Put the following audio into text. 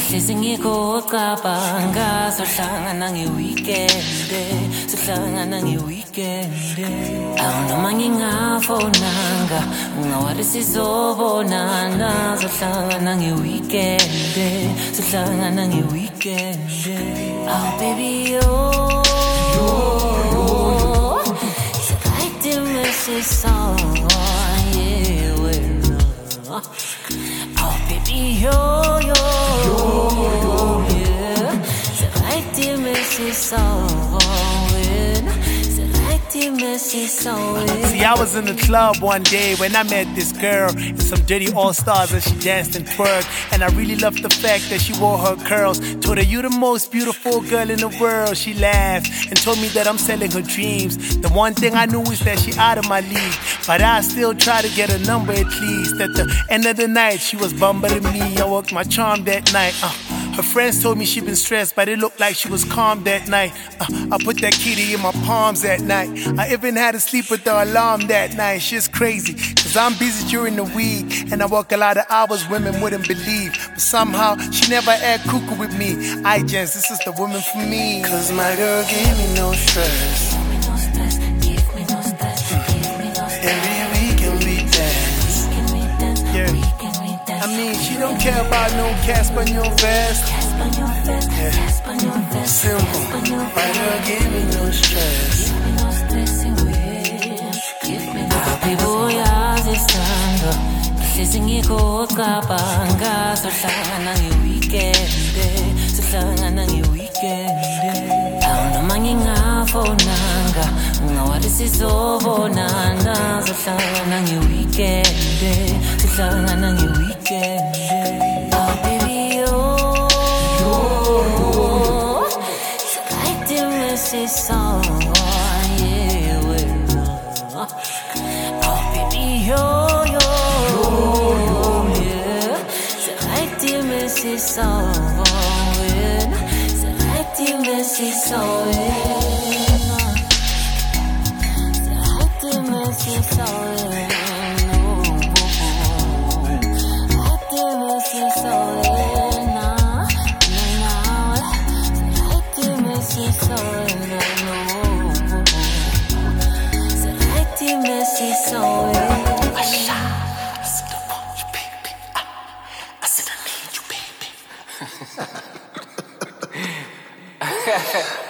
Ngihlezi ngikucabanga sohlangana ngeweekend sohlangana ngeweekend awunoma ngingafonanga ungawari sizobonana sohlangana ngeweekend sohlangana ngeweekend oh baby yo c'est ça yeah well oh baby yo yeah c'est vrai tu me c'est ça See, I was in the club one day when I met this girl and some dirty all-stars and she danced and twerked. And I really loved the fact that she wore her curls. Told her, you the most beautiful girl in the world. She laughed and told me that I'm selling her dreams. The one thing I knew is that she out of my league, but I still try to get a number at least. At the end of the night, she was bumbling me. I worked my charm that night. Her friends told me she been stressed, but it looked like she was calm that night. I put that kitty in my palms that night. I even had to sleep with the alarm that night. Shit's crazy, cause I'm busy during the week and I work a lot of hours women wouldn't believe. But somehow, she never act cuckoo with me. This is the woman for me. Cause my girl gave me no stress. Every weekend we dance. Yeah. I mean, she don't care about no Casper on your vest. Yeah. Simple. My girl gave me no stress. Ngihlezi ngikucabanga sohlangana ngeweekend sohlangana ngeweekend awunoma ngingafonanga ungawari sizobonana sohlangana ngeweekend sohlangana ngeweekend oh baby yo c'est vrai tu me c'est ça yeah well oh baby yo c'est ça, c'est vrai tu me c'est ça, c'est vrai tu me c'est ça, c'est vrai tu me c'est ça. Ha ha ha.